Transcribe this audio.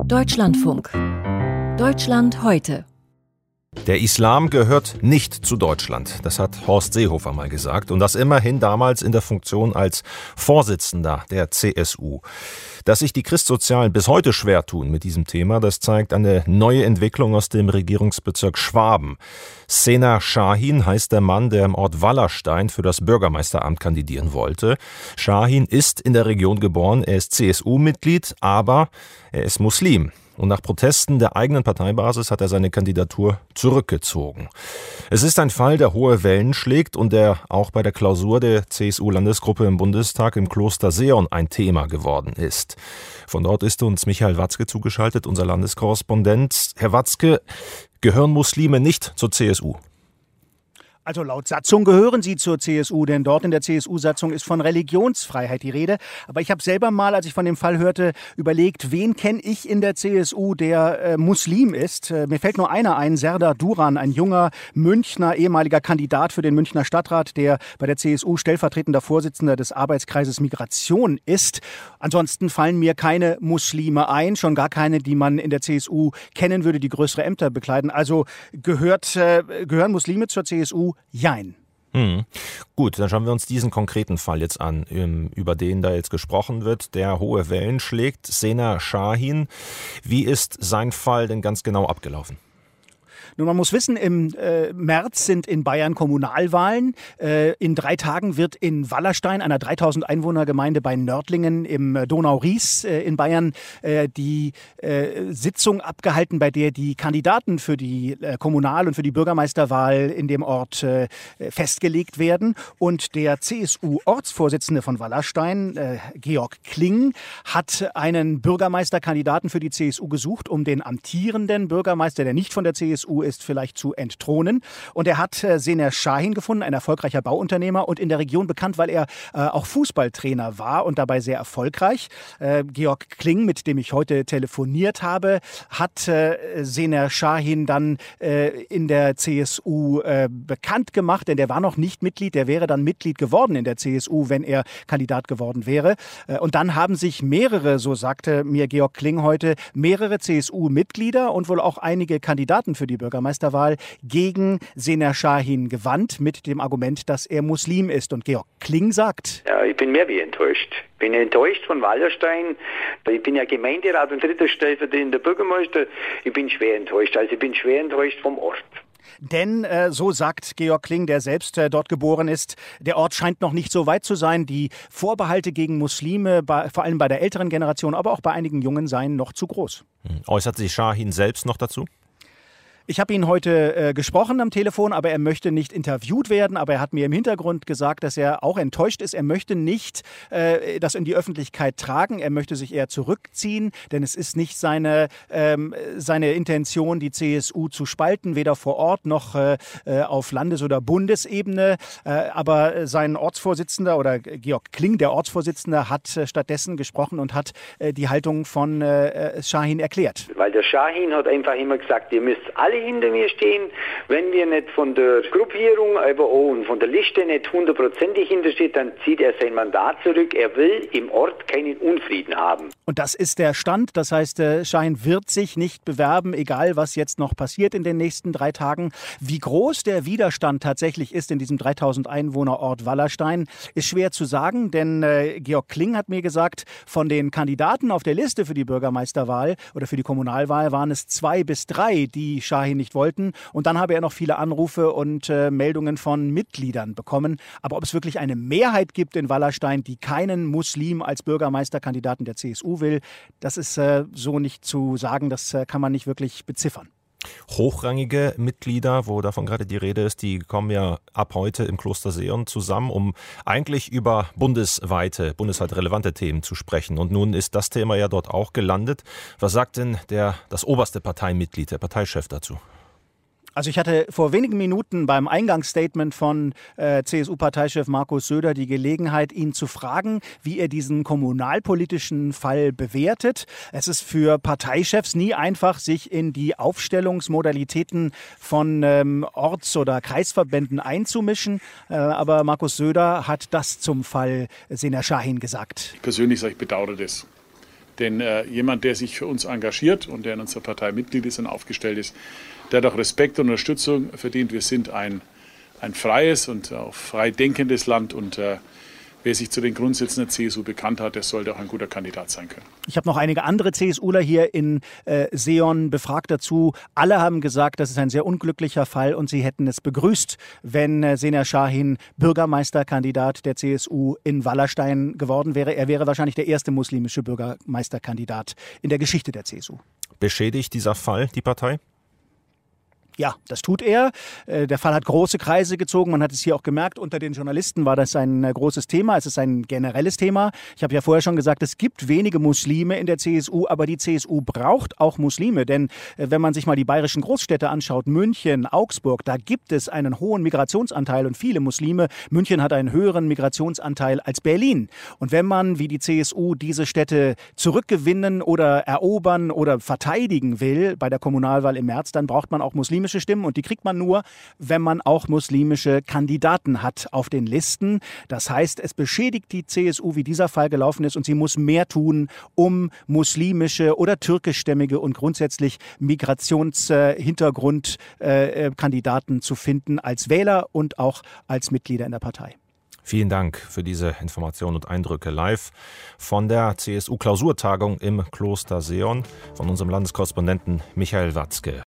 Deutschlandfunk. Deutschland heute. Der Islam gehört nicht zu Deutschland, das hat Horst Seehofer mal gesagt, und das immerhin damals in der Funktion als Vorsitzender der CSU. Dass sich die Christsozialen bis heute schwer tun mit diesem Thema, das zeigt eine neue Entwicklung aus dem Regierungsbezirk Schwaben. Şener Şahin heißt der Mann, der im Ort Wallerstein für das Bürgermeisteramt kandidieren wollte. Şahin ist in der Region geboren, er ist CSU-Mitglied, aber er ist Muslim. Und nach Protesten der eigenen Parteibasis hat er seine Kandidatur zurückgezogen. Es ist ein Fall, der hohe Wellen schlägt und der auch bei der Klausur der CSU-Landesgruppe im Bundestag im Kloster Seon ein Thema geworden ist. Von dort ist uns Michael Watzke zugeschaltet, unser Landeskorrespondent. Herr Watzke, gehören Muslime nicht zur CSU? Also laut Satzung gehören sie zur CSU, denn dort in der CSU-Satzung ist von Religionsfreiheit die Rede. Aber ich habe selber mal, als ich von dem Fall hörte, überlegt, wen kenne ich in der CSU, der Muslim ist. Mir fällt nur einer ein, Serdar Duran, ein junger Münchner, ehemaliger Kandidat für den Münchner Stadtrat, der bei der CSU stellvertretender Vorsitzender des Arbeitskreises Migration ist. Ansonsten fallen mir keine Muslime ein, schon gar keine, die man in der CSU kennen würde, die größere Ämter bekleiden. Also gehören Muslime zur CSU? Jein. Gut, dann schauen wir uns diesen konkreten Fall jetzt an, über den da jetzt gesprochen wird, der hohe Wellen schlägt. Şener Şahin, wie ist sein Fall denn ganz genau abgelaufen? Nun, man muss wissen, im März sind in Bayern Kommunalwahlen. In 3 Tagen wird in Wallerstein, einer 3000 Einwohnergemeinde bei Nördlingen im Donau-Ries in Bayern, die Sitzung abgehalten, bei der die Kandidaten für die Kommunal- und für die Bürgermeisterwahl in dem Ort festgelegt werden. Und der CSU-Ortsvorsitzende von Wallerstein, Georg Kling, hat einen Bürgermeisterkandidaten für die CSU gesucht, um den amtierenden Bürgermeister, der nicht von der CSU ist, vielleicht zu entthronen. Und er hat Şener Şahin gefunden, ein erfolgreicher Bauunternehmer und in der Region bekannt, weil er auch Fußballtrainer war und dabei sehr erfolgreich. Georg Kling, mit dem ich heute telefoniert habe, hat Şener Şahin dann in der CSU bekannt gemacht, denn der war noch nicht Mitglied, der wäre dann Mitglied geworden in der CSU, wenn er Kandidat geworden wäre. Und dann haben sich mehrere, so sagte mir Georg Kling heute, mehrere CSU-Mitglieder und wohl auch einige Kandidaten für die Bürgermeisterwahl gegen Şener Şahin gewandt mit dem Argument, dass er Muslim ist. Und Georg Kling sagt: Ja, ich bin mehr wie enttäuscht. Ich bin enttäuscht von Wallerstein. Ich bin ja Gemeinderat und dritter stellvertretender Bürgermeister. Ich bin schwer enttäuscht. Also ich bin schwer enttäuscht vom Ort. Denn, so sagt Georg Kling, der selbst dort geboren ist, der Ort scheint noch nicht so weit zu sein. Die Vorbehalte gegen Muslime, vor allem bei der älteren Generation, aber auch bei einigen Jungen, seien noch zu groß. Äußert sich Şahin selbst noch dazu? Ich habe ihn heute gesprochen am Telefon, aber er möchte nicht interviewt werden. Aber er hat mir im Hintergrund gesagt, dass er auch enttäuscht ist. Er möchte nicht das in die Öffentlichkeit tragen. Er möchte sich eher zurückziehen, denn es ist nicht seine Intention, die CSU zu spalten, weder vor Ort noch auf Landes- oder Bundesebene. Aber sein Ortsvorsitzender oder Georg Kling, der Ortsvorsitzende, hat stattdessen gesprochen und hat die Haltung von Şahin erklärt. Weil der Şahin hat einfach immer gesagt, ihr müsst alle hinter mir stehen. Wenn wir nicht von der Gruppierung, aber auch und von der Liste nicht hundertprozentig hintersteht, dann zieht er sein Mandat zurück. Er will im Ort keinen Unfrieden haben. Und das ist der Stand. Das heißt, Şahin wird sich nicht bewerben, egal was jetzt noch passiert in den nächsten 3 Tagen. Wie groß der Widerstand tatsächlich ist in diesem 3000 Einwohnerort Wallerstein, ist schwer zu sagen, denn Georg Kling hat mir gesagt, von den Kandidaten auf der Liste für die Bürgermeisterwahl oder für die Kommunalwahl waren es 2 bis 3, die Şahin nicht wollten. Und dann habe er noch viele Anrufe und Meldungen von Mitgliedern bekommen. Aber ob es wirklich eine Mehrheit gibt in Wallerstein, die keinen Muslim als Bürgermeisterkandidaten der CSU will, das ist so nicht zu sagen. Das kann man nicht wirklich beziffern. Hochrangige Mitglieder, wo davon gerade die Rede ist, die kommen ja ab heute im Kloster Seon zusammen, um eigentlich über bundesweit relevante Themen zu sprechen. Und nun ist das Thema ja dort auch gelandet. Was sagt denn das oberste Parteimitglied, der Parteichef dazu? Also ich hatte vor wenigen Minuten beim Eingangsstatement von CSU-Parteichef Markus Söder die Gelegenheit, ihn zu fragen, wie er diesen kommunalpolitischen Fall bewertet. Es ist für Parteichefs nie einfach, sich in die Aufstellungsmodalitäten von Orts- oder Kreisverbänden einzumischen. Aber Markus Söder hat das zum Fall Şener Şahin gesagt. Ich persönlich sage, ich bedauere das. Denn jemand, der sich für uns engagiert und der in unserer Partei Mitglied ist und aufgestellt ist, der hat auch Respekt und Unterstützung verdient. Wir sind ein freies und auch frei denkendes Land und wer sich zu den Grundsätzen der CSU bekannt hat, der sollte auch ein guter Kandidat sein können. Ich habe noch einige andere CSUler hier in Seeon befragt dazu. Alle haben gesagt, das ist ein sehr unglücklicher Fall und sie hätten es begrüßt, wenn Şener Şahin Bürgermeisterkandidat der CSU in Wallerstein geworden wäre. Er wäre wahrscheinlich der erste muslimische Bürgermeisterkandidat in der Geschichte der CSU. Beschädigt dieser Fall die Partei? Ja, das tut er. Der Fall hat große Kreise gezogen. Man hat es hier auch gemerkt, unter den Journalisten war das ein großes Thema. Es ist ein generelles Thema. Ich habe ja vorher schon gesagt, es gibt wenige Muslime in der CSU, aber die CSU braucht auch Muslime. Denn wenn man sich mal die bayerischen Großstädte anschaut, München, Augsburg, da gibt es einen hohen Migrationsanteil und viele Muslime. München hat einen höheren Migrationsanteil als Berlin. Und wenn man, wie die CSU, diese Städte zurückgewinnen oder erobern oder verteidigen will bei der Kommunalwahl im März, dann braucht man auch muslimische Stimmen und die kriegt man nur, wenn man auch muslimische Kandidaten hat auf den Listen. Das heißt, es beschädigt die CSU, wie dieser Fall gelaufen ist und sie muss mehr tun, um muslimische oder türkischstämmige und grundsätzlich Migrationshintergrundkandidaten zu finden als Wähler und auch als Mitglieder in der Partei. Vielen Dank für diese Informationen und Eindrücke live von der CSU-Klausurtagung im Kloster Seeon von unserem Landeskorrespondenten Michael Watzke.